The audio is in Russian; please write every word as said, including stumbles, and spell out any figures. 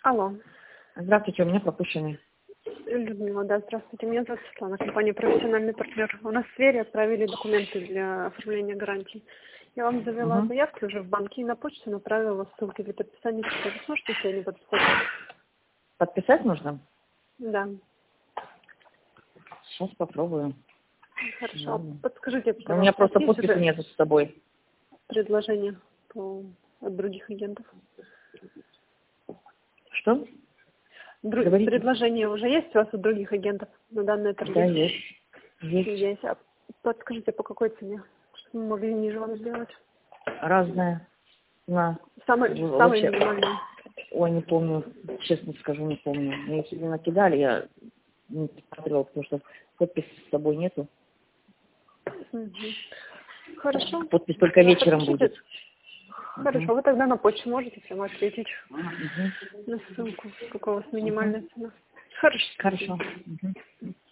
Алло. Здравствуйте, у меня пропущенный. Людмила, да, здравствуйте. Меня зовут Светлана, компания «Профессиональный партнер». У нас в сфере отправили документы для оформления гарантий. Я вам завела Угу. заявки уже в банке и на почту направила ссылки для подписания. Вы сможете сегодня подписать? Подписать нужно? Да. Сейчас попробую. Хорошо. Ладно. Подскажите, У меня пожалуйста, просто есть подписи уже нету с собой. предложение по... от других агентов? Что? Дру... Говорите. Предложение уже есть у вас от других агентов на данное Да, торги? есть. Есть. Есть. А подскажите, по какой цене? Чтобы мы могли ниже вам сделать? Разная. На. Самый, Ну, самый вообще, минимальный. ой, не помню, честно скажу, не помню. Мне если бы накидали, я не посмотрела, потому что подписи с собой нету. Угу. Хорошо. Подпись только вечером Подпишите. будет. Хорошо, Угу. вы тогда на почту можете прямо ответить Угу. на ссылку, какого у вас минимальная Угу. цена. Хорошо. Хорошо. Угу.